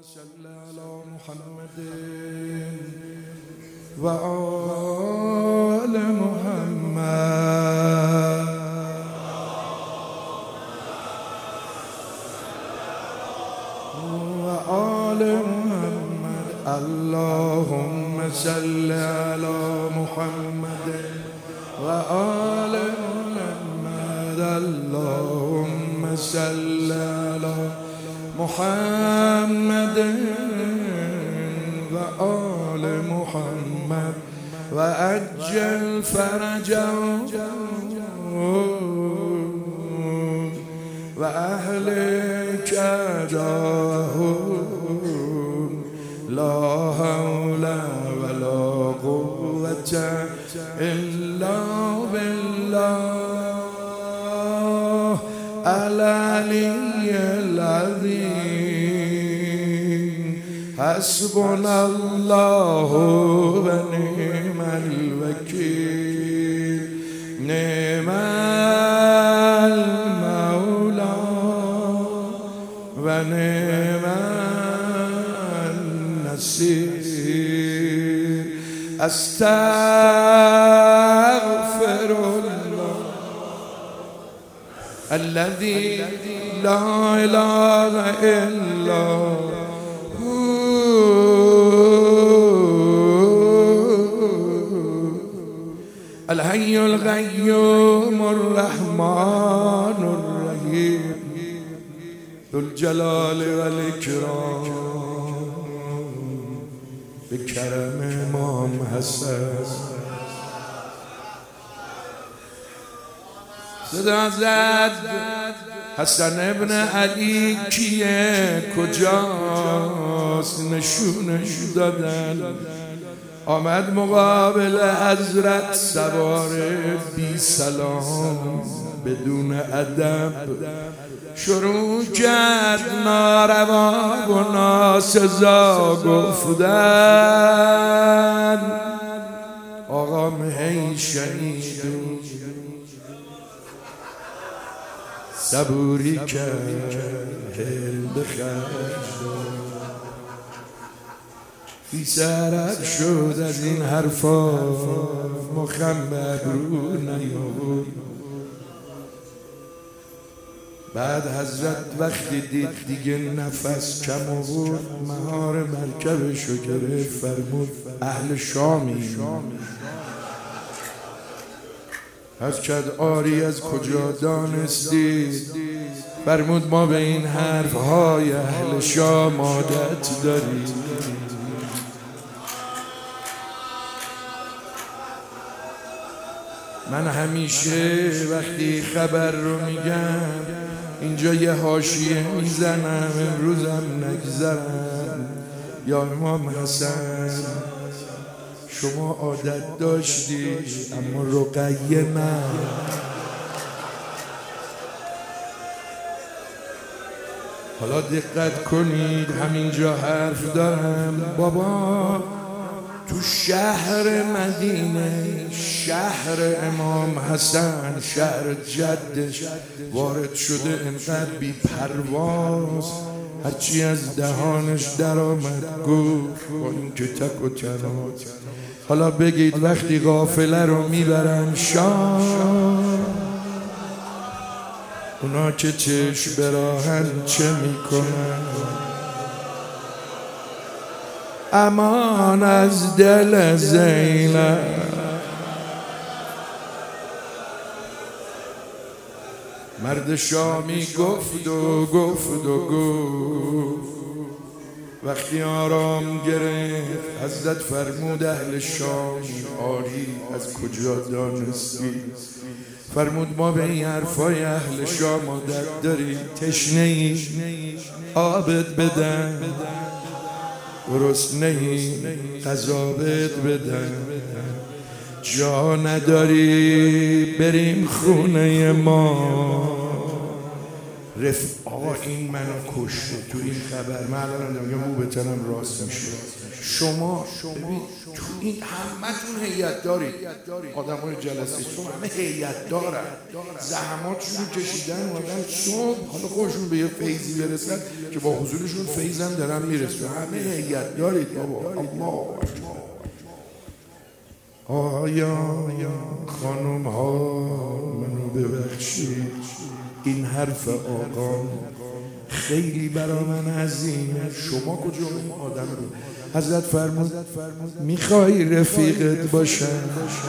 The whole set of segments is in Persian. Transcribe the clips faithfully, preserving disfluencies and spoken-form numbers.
صل على محمد وآل محمد وآل محمد اللهم صل على محمد وآل محمد اللهم صل على محمد وآل محمد وأجل فرجهم وأهلك أداهم لا حول ولا قوة إلا بالله العلي العظيم حسبنا الله ونعم الوكيل نعم المولى ونعم النصير أستغفر الله الذي لا إله إلا هو الحي القيوم الرحمن الرحيم ذو الجلال والإكرام بكرم امام حسن صدا زد حسن ابن علی کیه کجاست نشونش دادن آمد مقابل حضرت سوار بی سلام بدون ادب شروع کرد ناروا و ناسزا گفتن آقا هی شنیدون صبوری کرد هل بخشد بی سرک شد از این حرفا مخمد رو نیاورد بعد حضرت وقتی دید دیگه نفس کم آورد مهار مرکبشو گرفت فرمود اهل شامی از کد آری از کجا دانستی فرمود ما به این حرفهای اهل شام عادت داریم من همیشه وقتی خبر رو میگم اینجا یه حاشیه میزنم امروزم نگذرم یا امام حسن شما عادت داشتی اما رقیه نه حالا دقت کنید همینجا حرف دارم بابا تو شهر مدینه شهر امام حسن شهر جدش وارد شده انقدر بی پرواز هرچی از دهانش در آمد گفت با این که تک و تنها حالا بگید وقتی قافله رو میبرن شام اونا که چشم براهن چه میکنن امان از دل زینب مرد شامی گفت و گفت و گفت وقتی آرام گرفت حضرت فرمود اهل شام آری از کجا دانستی فرمود ما به این حرفای اهل شام عادت داریم تشنه ای آبت بدن گرسنه ای غذا بهت بدن جا نداری بریم خونه ما رف آقا این منو کشته تو این خبر. من الان میگم مو به تنم راست میشه. شما ببین تو این همتون هیئت دارید، آدمای جلسه شما همه هیئت دارن، زحماتشون رو کشیدن اومدن صبح، حالا خودشون به یه فیضی برسن که با حضورشون فیضم دارن میرسن. همه هیئت دارید بابا. الله آیا خانم ها منو ببخشید، این حرف آقا خیلی برا من عظیمه. شما کجا این آدم رو حضرت فرمود میخوای رفیقت باشم؟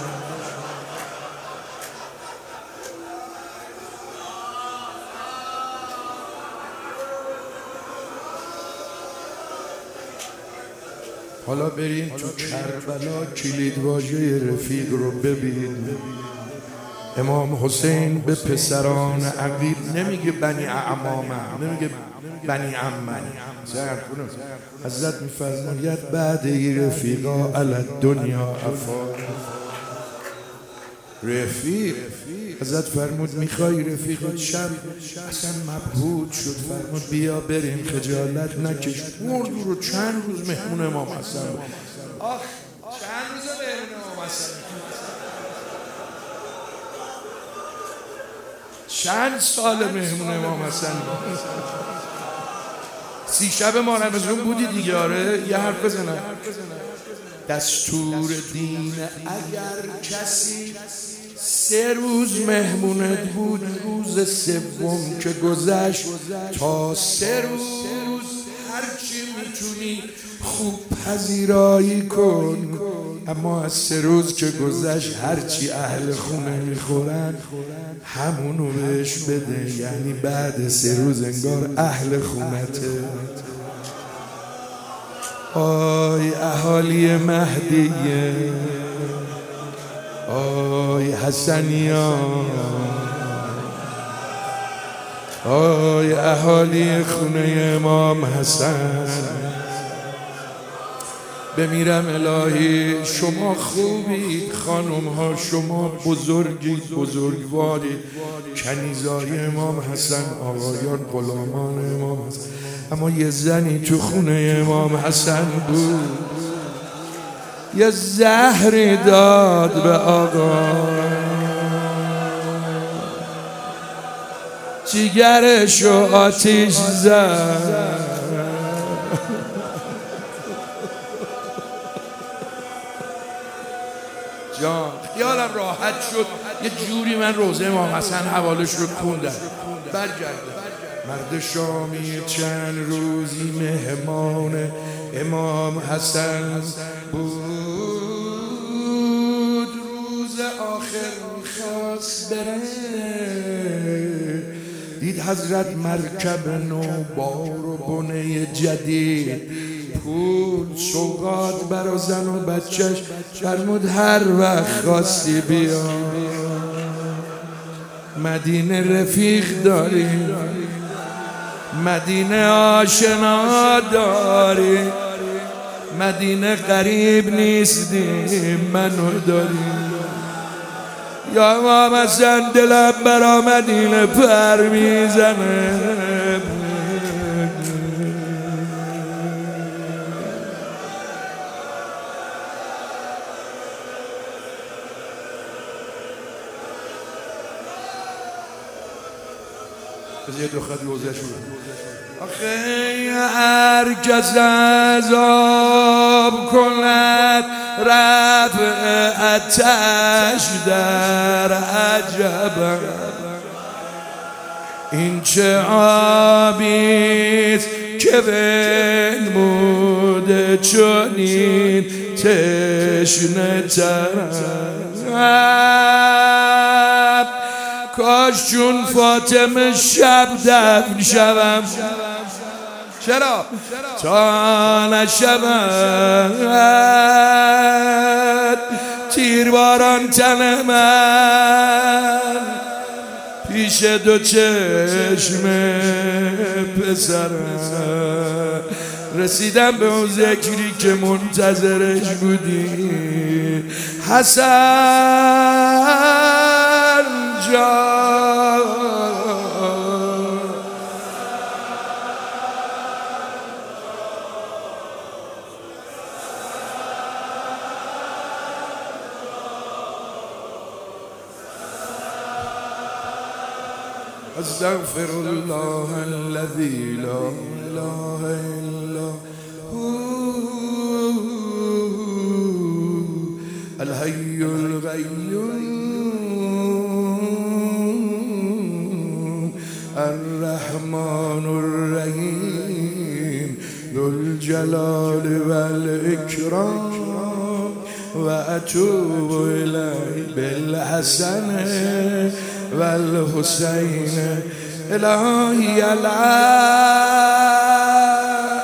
حالا بریم تو کربلا کلید واژه رفیق رو ببین. امام حسین به پسران عقیل نمیگه بنی اعمامم، نمیگه بنی عمم. حضرت میفرماید بعد ای رفیقا علی دنیا افا. رفیق حضرت فرمود میخوای رفیقت شب اصلا مبهوت شد، فرمود بیا بریم خجالت نکش. مرد رو چند روز مهمون امام حسن بود. آخ چند روز مهمون امام حسن، چند سال مهمون امام حسن بود. سی شب ما رمضان بودی دیگه. آره یه حرف بزنم. دستور دین اگر کسی سه روز مهمونت بود، روز سوم که گذشت تا سه روز هرچی میتونی خوب پذیرایی کن، اما از سه روز که گذشت هرچی اهل خونه میخورن همونو بهش بده. یعنی بعد سه روز انگار اهل خونته. آی اهالی مهدیه، آی حسنیان، آی اهالی خونه امام حسن، بمیرم الهی شما خوبید، خانم ها شما بزرگید، بزرگوارید، کنیزای امام حسن، آقایان غلامان امام حسن. اما یه زنی تو خونه امام حسن بود، یه زهری داد به آقا، جیگرشو آتیش زد. جان خیالم راحت شد، یه جوری من روزه امام حسن حوالش رو خوندم. برگردم. مرد شامی چند روزی مهمان امام حسن بود، روز آخر میخواست بره، دید حضرت مرکب نو بار و بنه جدید، پول سوغات برا زن و بچهش، فرمود هر وقت خواستی بیا، مدینه رفیق داری، مدینه آشنا داری، مدینه قریب نیستی منو داری. یا امام حسن دلم برا مدینه پر میزنه. یه دو خط روزه شد. آخه هر کس عذاب کند رفع آتش در عجب، این چه آبیست که بنموده چنین تشنه طرب، کاش چون فاطمه شب دفن شوم، چرا؟ تا نشود تیرباران تن من پیش دو چشم پسرم. رسیدم به اون ذکری که منتظرش بودی، حسن جان استغفر الله الذي لا اله الا هو الحي القيوم الرحمن الرحيم ذو الجلال والإكرام وأتوب إليه بالحسن والحسين إلهي العالم.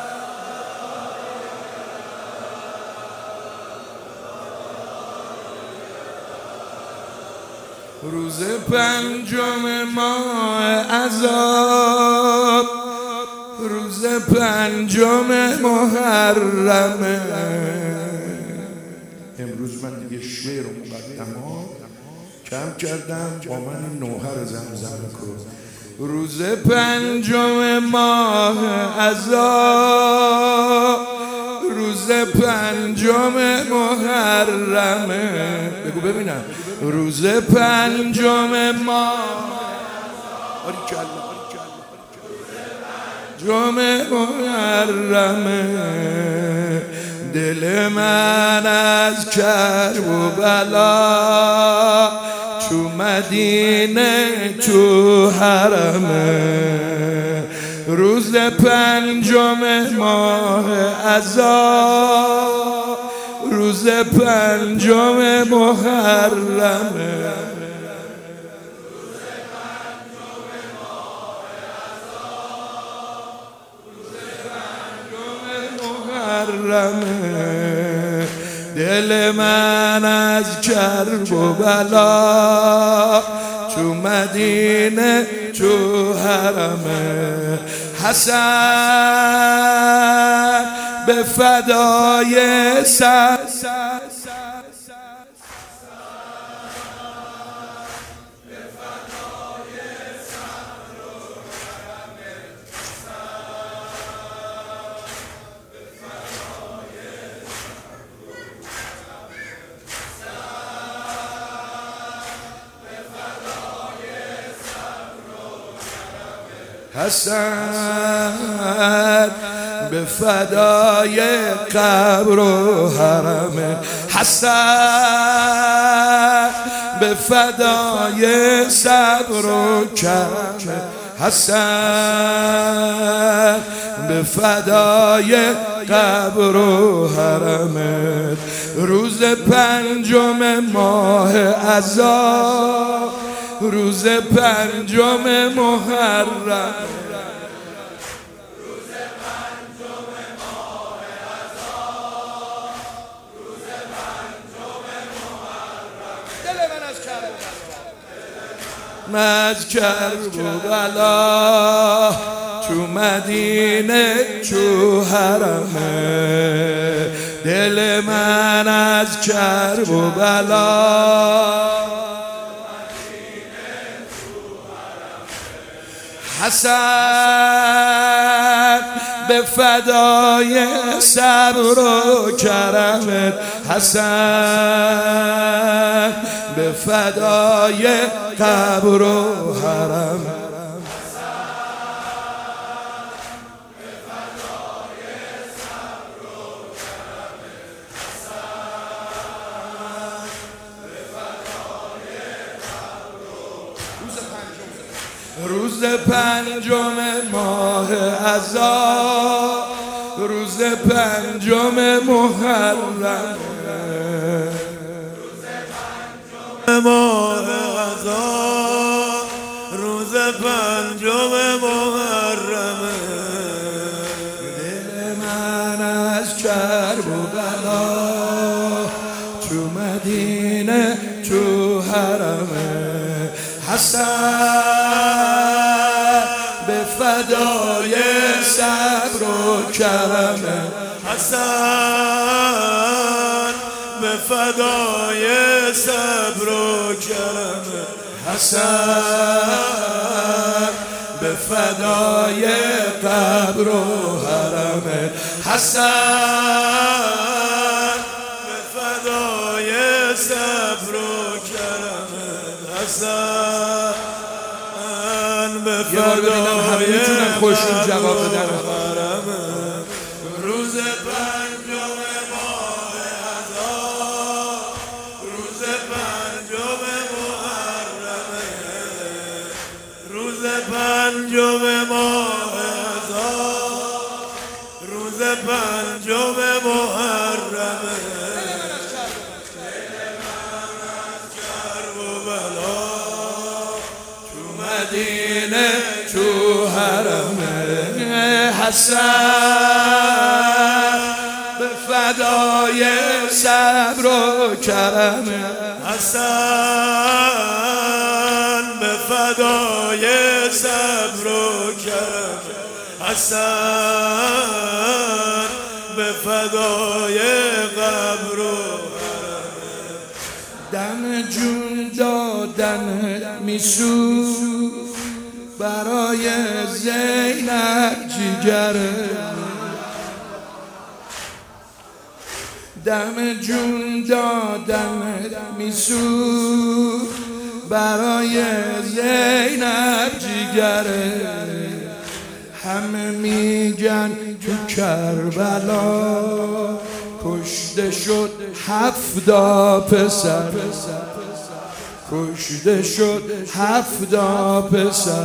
روز پنجم ماه عذاب، روز پنجم محرمه. امروز من دیگه شعر و مقدمات کم کردم، با من این نوحه رو زمزمه کن. روز پنجم ماه عذاب، روز پنجم محرمه. بگو ببینم. روز پنجم ماه پنجم محرمه. دل من از کرب و بلا تو مدینه تو حرمه. روز پنجم ماه عذاب، روز پنجم محرمه. دل من از کرب و بلا تو مدینه تو حرمه. حسن به فدای سر حسن به فدای قبر و حرم. حسن به فدای صبر و کرم. حسن به فدای قبر و حرمت. روز پنجم ماه عذاب، روز پنجم محرم. روز پنجم ماه عذاب، روز پنجم محرم. دل من از کرب از کرب و بلا تو مدینه تو حرمه. دل من از کرب و بلا حسن به فدای صبر و کرمت. حسن به فدای قبر و حرم. روز پنجم ماه عذاب، روز پنجم محرم. روز پنجم ماه عذاب، روز پنجم محرم. دل من از کرب و بلا تو مدینه تو حرمه. حسن به فدای صبر و کرم. حسن به فدای صبر و کرم. حسن به فدای قبر و حرم. حسن به فدای صبر و کرم. حسن خوشون جواب بدن. روز پنجم ماه هزار، روز پنجم محرمه، روز پنجم ماه هزار، روز پنجم محرمه. مدینه تو حرمه، حسن به فدای صبر و کرمه، حسن به فدای صبر و کرمه، حسن به فدای قبر و دم جون دادن میسو برای زینب جیگره، دم جون دادن میسو برای زینب جیگره. همه میگن تو کربلا کشته شد هفتا پسر، کشته شد هفتا پسر،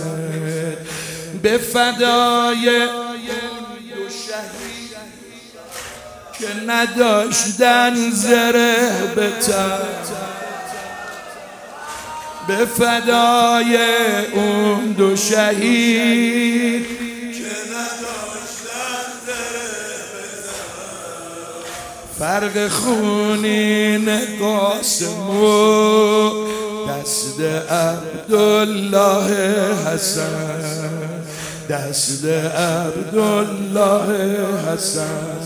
به فدای دو شهید که نداشتن زره به تن، به فدای اون دو شهید که نداشتن زره به تن. فرق خونین قاسم و دست عبدالله حسن، دست عبدالله حسن،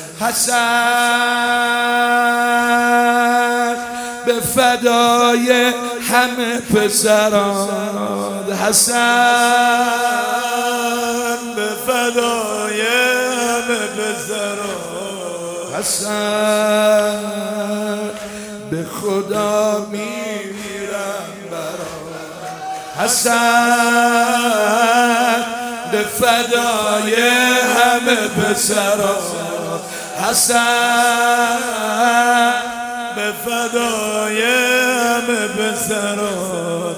حسن به فدای همه پسران، حسن به فدای همه پسران، حسن به خدا میمیرم برات، حسن به فدای همه پسران، حسن به فدای همه پسران،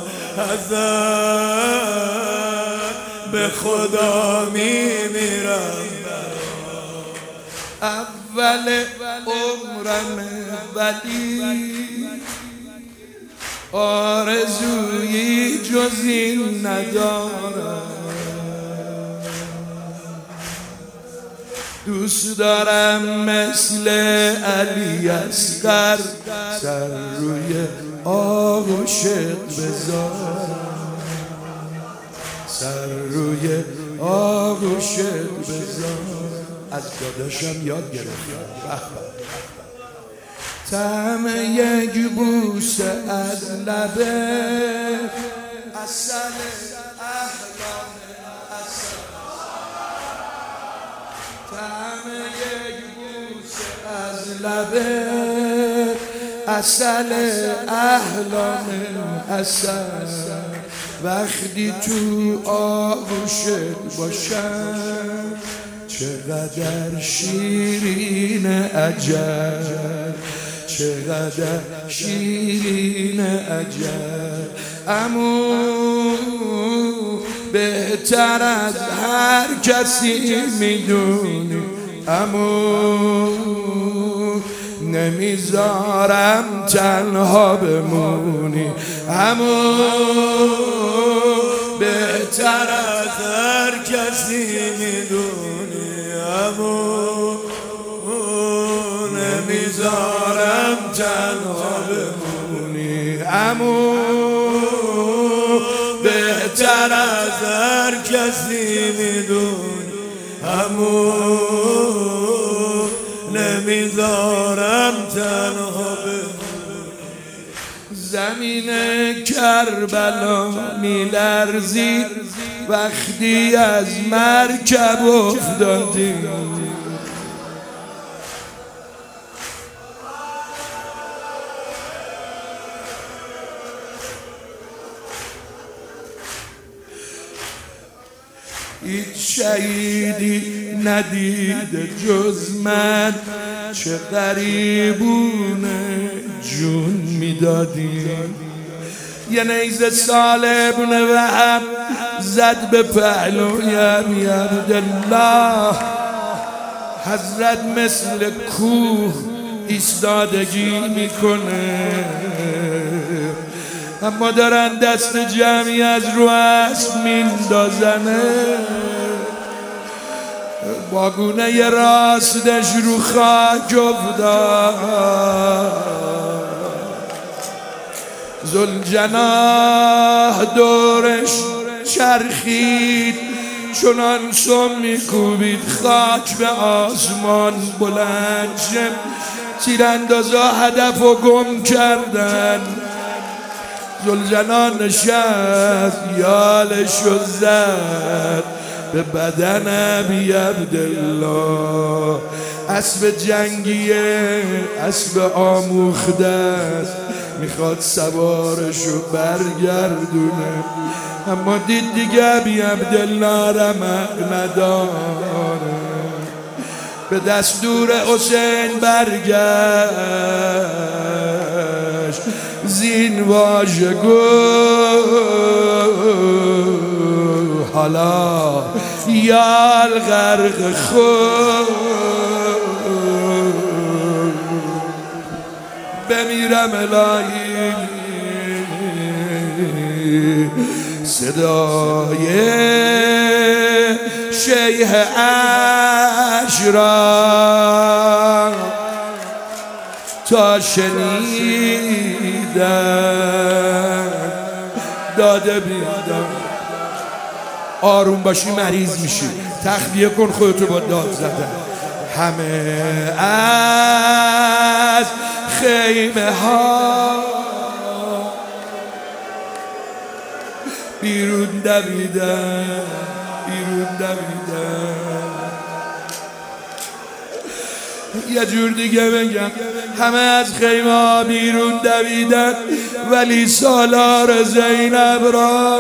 حسن به خدا میمیرم. اول عمرم ولی آرزویی جز این ندارم، دوست دارم مثل علی اصغر سر روی آغوشت بذارم، سر روی آغوشت بذارم. از داداشم یاد گرفتم طعم یک بوسه از لبه، عسل احلام عسل، طعم یک بوسه از لبه، عسل احلام عسل. وقتی تو آغوشت باشم چقدر شیرین عجب، چقدر شیرین عجب. عمو بهتر از هر کسی میدونی، عمو نمیذارم تنها بمونی، عمو بهتر از هر کسی میدونی، عمو نمیذارم تنها بمونی، عمو بهتر از هر کسی میدونی، عمو نمیذارم تنها بمونی. زمین کربلا میلرزید وقتی از مرکب افتادی، شهیدی ندیده جز من، چه غریبونه جون میدادیم. یه نیزه سال ابن وهب زد به پهلویم، یا عبدالله حضرت مثل کوه ایستادگی میکنه، اما دارن دست جمعی از رو اسب میندازنه، باگونه راستش رو خاک افتاد. ذوالجناح دورش چرخید، چنان سم میکوبید خاک به آسمان بلند شد. تیراندازا هدف و گم کردن. ذوالجناح نشست، یالشو زد به بدن ابی عبدالله. اسب جنگیه، اسب آموخته است، میخواد سوارشو برگردونه، اما دید دیگه ابی عبدالله رمق نداره. به دستور حسین برگشت، زین واژه گفت حالا یال غرق خود بمیرم الهی. صدای شیخ اشرا تا شنیدم داده بیادم. آروم باشی مریض میشی، تخلیه کن خودتو با داد زدن. همه از خیمه ها بیرون دویدن، بیرون دویدن. یه جور دیگه بگم، همه از خیمه ها بیرون دویدن، ولی سالار زینب را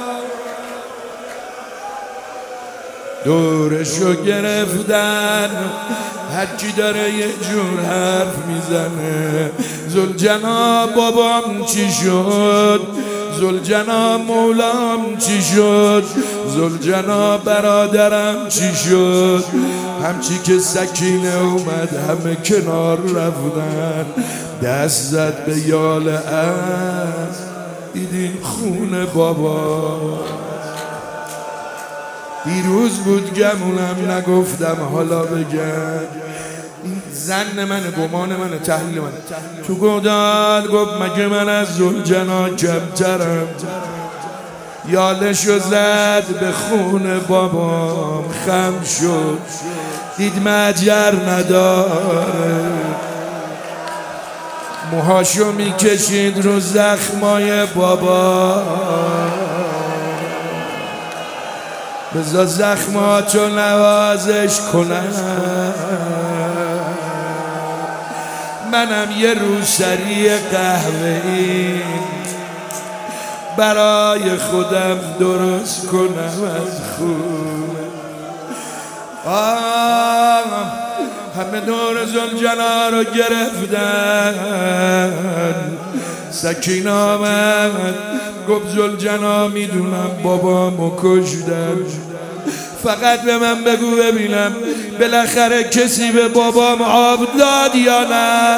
دورشو گرفتن. هرچی داره یه جور حرف میزنه. ذوالجناح بابام چی شد؟ ذوالجناح مولام چی شد؟ ذوالجناح برادرم چی شد؟ همچی که سکینه اومد همه کنار رفتن. دست زد به یال از دیدین خون بابا. دیروز بود گمونم نگفتم، حالا بگم. این زن منه، گمان منه، تحلیل منه. تو گودال گفت مگه من از ذوالجناح کمترم؟ یالشو زد به خون بابام، خم شد دید مجر نداره. موهاشو میکشید رو زخمای بابا. بذار زخماتو نوازش کنم. منم یه روسری قهوه‌ای برای خودم درست کنم از خون. همه دور ذوالجناح رو گرفتن. سکینه آمد گفت ذوالجناح میدونم بابامو کشتن، فقط به من بگو ببینم بالاخره کسی به بابام آب داد یا نه؟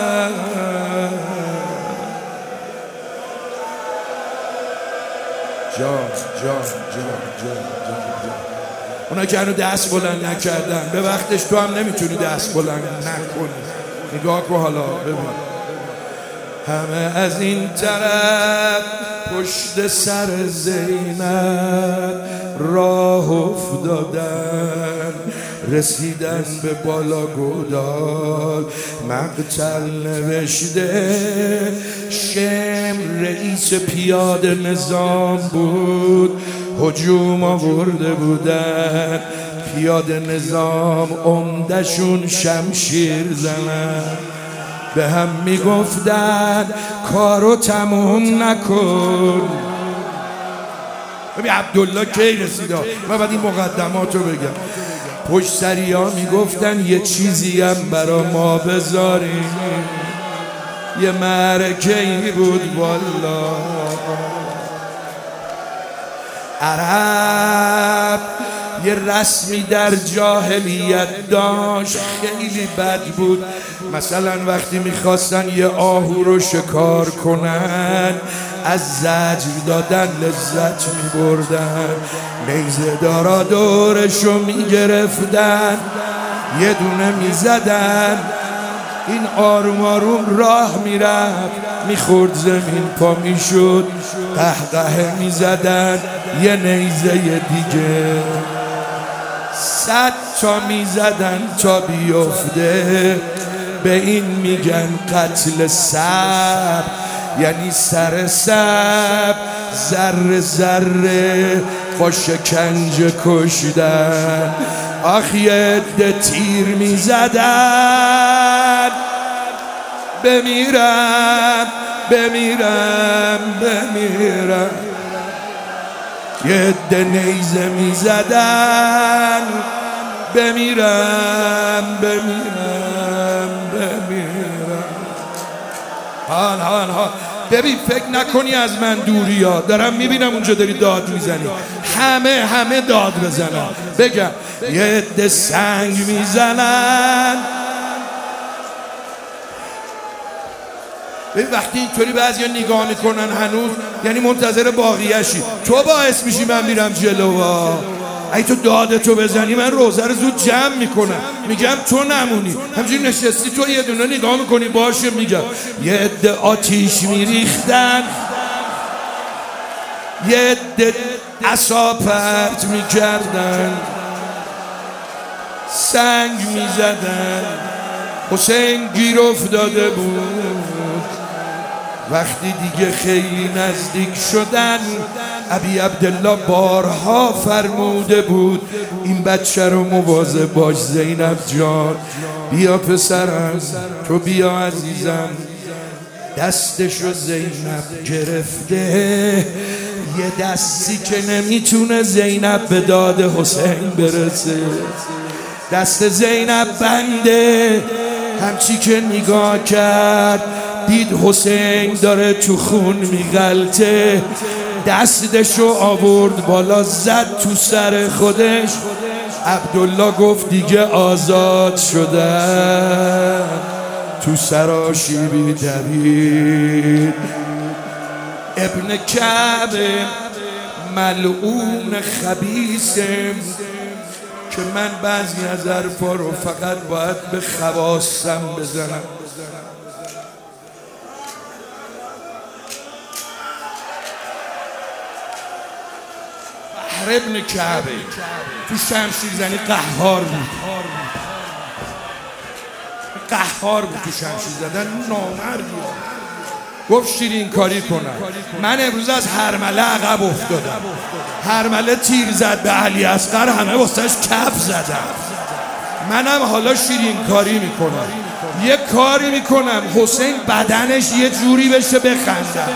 جان جان جان جان جان اونا که هنو دست بلند نکردن، به وقتش تو هم نمیتونی دست بلند نکنی. نگاه کن حالا ببین، همه از این طرف پشت سر زینب راه افتادن، رسیدن به بالا گودال. مقتل نوشته شمر رئیس پیاده نظام بود، هجوم آورده بودن. پیاده نظام عمدشون شمشیر زنن، به هم میگفتن کارو تموم نکن. ببین عبدالله کی رسید؟ من بعد این مقدمات رو بگم. پشت سری ها میگفتن یه چیزی هم برا ما بذاریم، یه معرکه ای بود والا. عرب یه رسمی در جاهلیت داشت خیلی بد بود. مثلا وقتی میخواستن یه آهو رو شکار کنن از زجر دادن لذت میبردن، نیزه دارا دورشو میگرفتن یه دونه میزدن، این آروم آروم راه میرفت میخورد زمین پا میشد، قهقه میزدن یه نیزه دیگه، صد تا میزدن تا بیفته. به این میگن قتل سب، یعنی سر سب ذره ذره با شکنجه کشیدن. آخ یه عده تیر میزدن بمیرم بمیرم بمیرم، یه عده نیزه میزدن بمیرم بمیرم بمیرم. حال حال حال ببین فکر نکنی از من دوری ها، دارم میبینم اونجا داری داد میزنی، همه همه داد بزنن. بگم یه عده سنگ میزنن. ببین وقتی اینطوری بعضی ها نگاه میکنن هنوز یعنی منتظر باقیه‌شی، تو باعث میشی من میرم جلو. اگه تو دادتو بزنی من روزه رو زود جمع میکنم، میگم تو نمونی، همچنین نشستی تو یه دونه نگاه میکنی. باشه میگم یه عده آتیش میریختن، یه عده عصا پرت میکردن، سنگ میزدن. حسین گیر افتاده بود. وقتی دیگه خیلی نزدیک شدن ابی عبدالله بارها فرموده بود این بچه رو مواظب باش زینب جان، بیا پسرم تو بیا عزیزم. دستشو زینب گرفته، یه دستی که نمیتونه زینب به داد حسین برسه. دست زینب بنده، همچی که نگاه کرد دید حسین داره تو خون میغلطه، دستشو آورد بالا زد تو سر خودش. عبدالله گفت دیگه آزاد شدن، تو سراشیبی دوید. ابن کعب ملعون خبیثم که من بعضی از حرفا رو فقط باید به خواصم بزنم. بحر ابن کعب تو شمشیر زنی قهار بود، قهار بود تو شمشیر زدن، نامردی. گفت شیرین کاری کنم، من امروز از هرمله عقب افتادم. هرمله تیر زد به علی اصغر، همه واسهش کف زدم. منم حالا شیرین کاری میکنم، یه کاری میکنم حسین بدنش یه جوری بشه بخندم.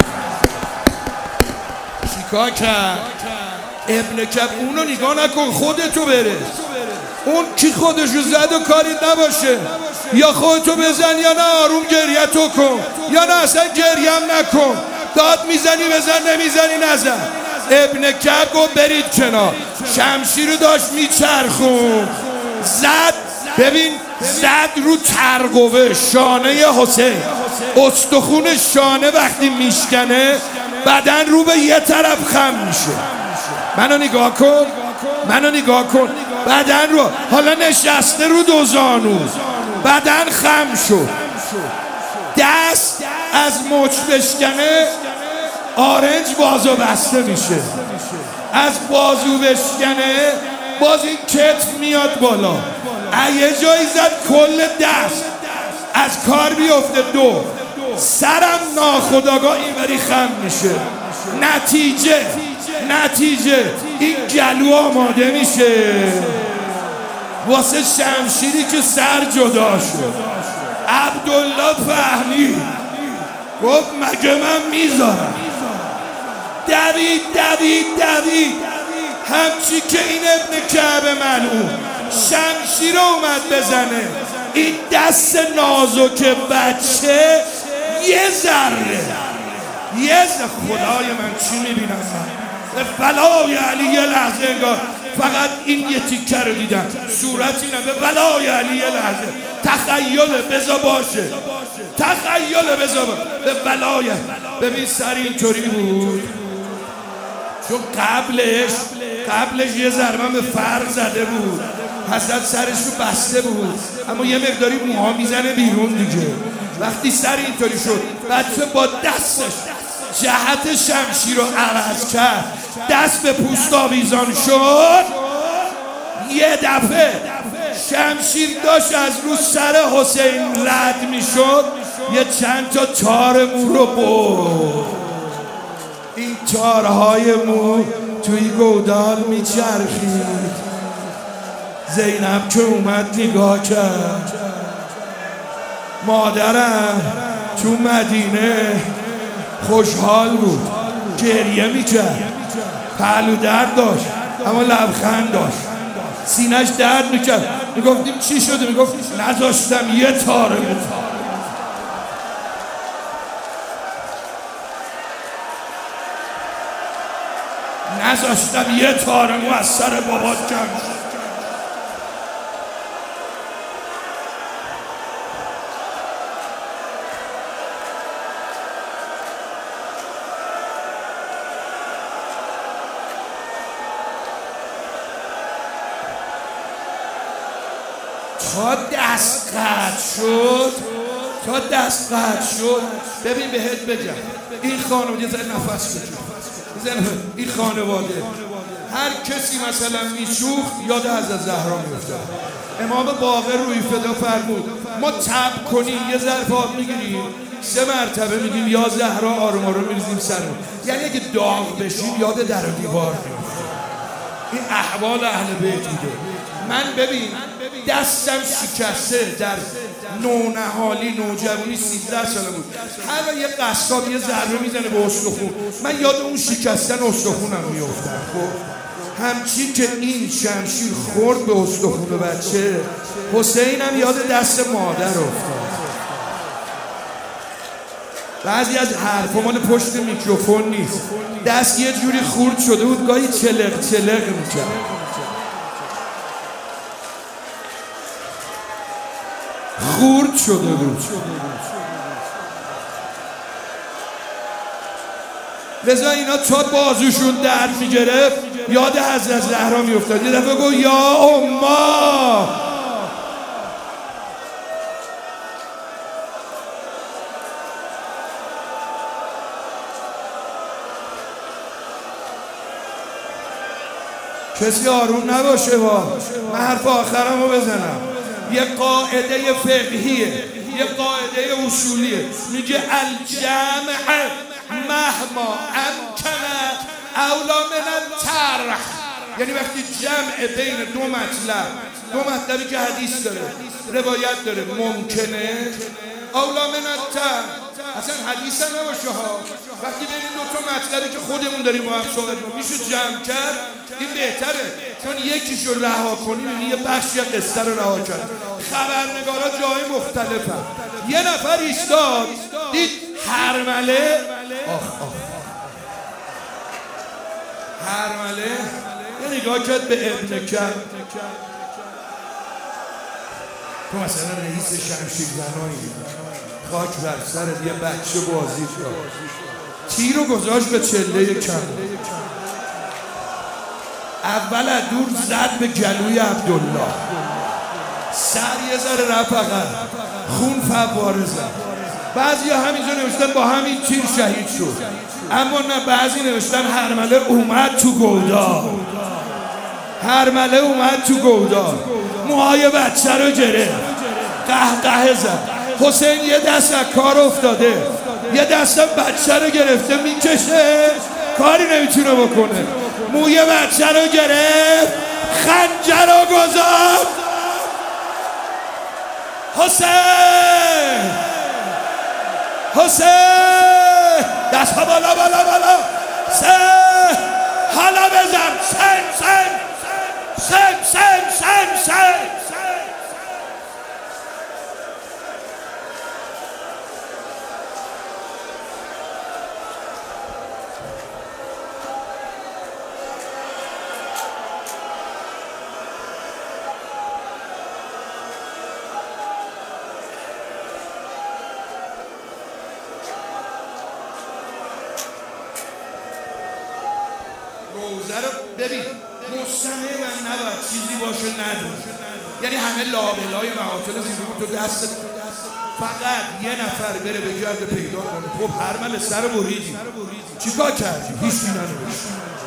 چیکار کرد؟ ابن کعب اونو نگاه نکن، خودتو برس. اون کی خودشو زد و کاری نباشه، یا خودتو بزن یا نه آروم گریه تو کن، یا نه اصلا گریه هم نکن. داد میزنی بزن، نمیزنی نزن. ابن کعب گفت برید کنار، شمشیر رو داشت میچرخون، زد. ببین زد رو ترقوه شانه حسین، استخون شانه وقتی میشکنه بدن رو به یه طرف خم میشه. منو نگاه کن، منو نگاه کن، بدن رو حالا نشسته رو دو زانو، بدن خم شد، دست از مچ بشکنه آرنج بازو بسته میشه، از بازو بشکنه باز این کتف میاد بالا، یه جایی زد کل دست از کار بیفته. دو سرم ناخودآگاه اینوری خم میشه. نتیجه نتیجه این گلو آماده میشه واسه شمشیری که سر جدا شد. عبدالله فهمید، گفت مگه من میذارم دوید دوید دوید همچی که این ابن کعب ملعون شمشیر اومد بزنه، این دست نازک بچه یه ذره یه ذره خدای من چی میبینم من به بلای علی یه لحظه انگار فقط این یه تیکه رو دیدم، صورتی نه، به بلای علی یه لحظه تخیله بزا باشه، تخیله بزا باشه به بلای. ببین سر اینطوری بود چون قبلش قبلش یه ضربه به فرق زده بود، حسد سرش رو بسته بود اما یه مقداری موها میزنه بیرون دیگه. وقتی سر اینطوری شد بچه با دستش جهت شمشیر رو عوض کرد، دست به پوست آویزان شد، یه دفعه شمشیر داشت از رو سر حسین رد میشد، یه چند تا تار مو رو برد. این تارهای مو توی گودال میچرخید. زینب که اومد نگاه کرد، مادرم تو مدینه خوشحال بود، گریه میکرد، پهلو درد داشت اما لبخند داشت، سینش درد میکرد. میگفتیم چی شده؟ میگفت نذاشتم یه تاره بود، نذاشتم یه تاره مو از سر بابات کم شد. تا دست قطع شد تا دست قطع شد ببین بهت بگم این خانواده یه ذره نفس بکن، این خانواده هر کسی مثلا میشوخ یاد حضرت زهرا میفته. امام باقر روی فدا فرمود ما تب کنیم یه ظرف آب میگیریم سه مرتبه میگیم یا زهرا، آروم آروم میریزیم سرمون، یعنی اگه داغ بشیم یاد در و دیوار میفته. این احوال اهل بیت بوده. من ببین دستم شکسته در نونهالی نوجوانی سیزده ساله بود، هر یه قصاب یه ضربه میزنه به استخون، من یاد اون شکستن استخونم میافتم. خب همچین که این شمشیر خورد به استخون بچه حسینم یاد دست مادر افتاد. بعضی از حرفا مال پشت میکروفون نیست، دست یه جوری خورد شده بود گاهی چلق چلق میکرد، خورد شده بود. لذا اینا تا بازوشون درد میگرفت یاد حضرت زهرا میافتاد، یه دفعه گفت یا اما. کسی آروم نباشه با من حرف آخرم رو بزنم. یه قاعده فقهیه، یه قاعده اصولیه، میگه الجمع مهما امکن اولا من الطرح. یعنی وقتی جمع بین دو مطلب، دو مطلبی که حدیث داره روایت داره ممکنه، اولا من الطرح. اصلا حدیث هم نباشه ها، وقتی بین دو تا مطلبی که خودمون داریم با هم صحبت کنیم میشه جمع کرد، این بهتره، چون یکیشو رها کنیم یه بخشی قصه رو رها کرد. خبرنگارا جای مختلفن. یه نفر ایستاد دید هرمله، آخ آخ هرمله یه نگاه کرد به ابن کعب، تو مثلا رئیس شمشیر زنایی خاک بر سرت، یه بچه بازی کرد، تیر رو گذاشت به چله کم، اول از دور زد به گلوی عبدالله، سر یه ذره رفت عقب، خون فواره زد. بعضی ها همینجا نوشتن با همین تیر شهید شد، اما نه، بعضی نوشتن هرمله اومد تو گودال، هرمله اومد تو گودال، موهای بچه رو گرفت، قهقه زد. حسین یه دست از کار افتاده، یه دستم بچه رو گرفته میکشه، کاری نمیتونه بکنه، موی بچه رو گرفت، خنجر رو گذاشت. حسین حسین دست ها بالا بالا بالا، سه حالا بزن سن سن سن سن سن سن روزه رو ببین مستمع و نباید چیزی باشه نداره، یعنی همه لابلای معاطل زیبون تو دست فقط یه نفر بره به گرد پیدا کنه. خب هر من سر بریدی چیکار کردی؟ هیچ کی نداره.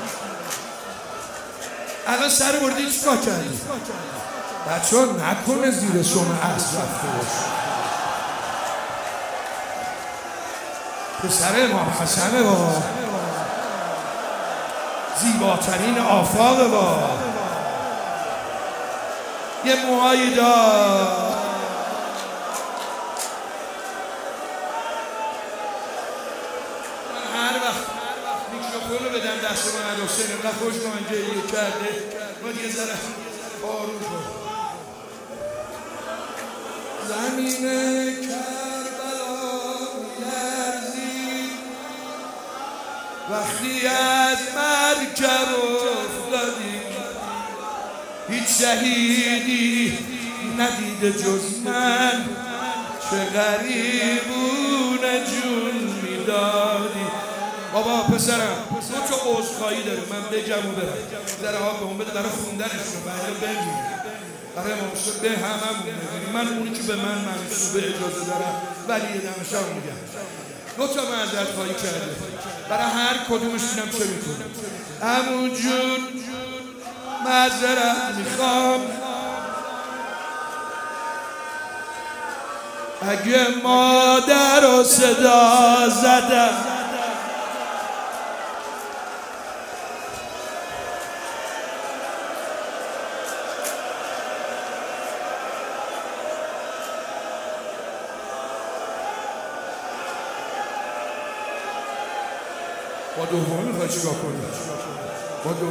الان سر بریدی چیکار کردی؟ بچه ها نکنه زیر سم اصل رفته باشه. پسر امام حسن با زیباترین آفاق با یه موهایی دار. من هر وقت میکروفون رو بدم دست من حسین اینقدر خوش من گریه کرده باید یه ذره آروم کن. زمین کربلا میلرزید وقتی از مرکب افتادی، هیچ شهیدی ندیده جز من، چه غریبونه جون میدادی. بابا پسرم دو تا عذرخواهی داره من بگم و برم ذره ها به اون بده برای خوندنشون برای بگیم برای ممسون به همه مون من اونی که به من منصوبه اجازه دارم ولی یه دمشم میگم دو تا معذرت خواهی کرده برای هر کدومش اینم چه میکنم. عمو جون معذرت میخوام اگه مادر رو صدا زدم، با دومی میخوای چیکار کنی؟ با دومی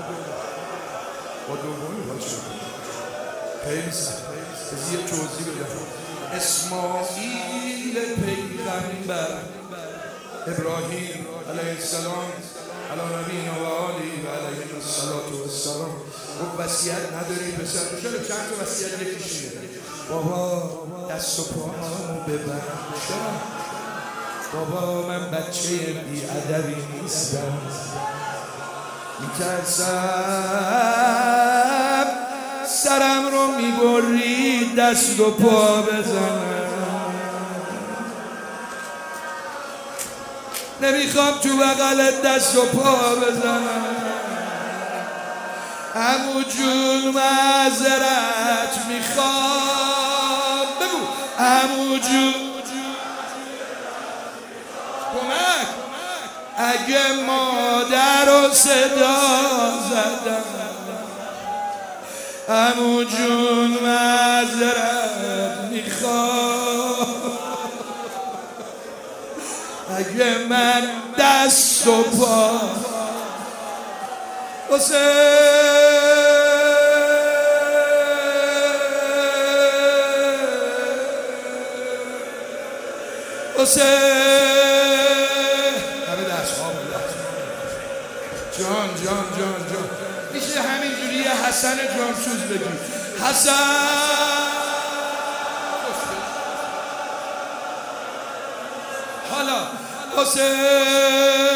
با دومی میخوای چیکار کنی؟ خیلی سخت. از یه توضیح بدم. اسماعیل پیغمبر، ابراهیم علیه السلام علی نبینا و آله و علیه السلام و وصیت نداری پسر چرا چند تا وصیت یکیشه؟ بابا دست و پاهامو ببند. بابا من بچه بی ادبی نیستم، میترسم سرم رو میبری دست و پا بزنم، نمیخوام تو بغلت دست و پا بزنم. عمو جون معذرت میخوام. بگو عمو جون کمک اگه مادر رو صدا زدم. عمو جون معذرت میخوام اگه من دست و پا حسین جان جان جان جان میشه همینجوری یه حسن جانسوز بگی حسن. حالا حسین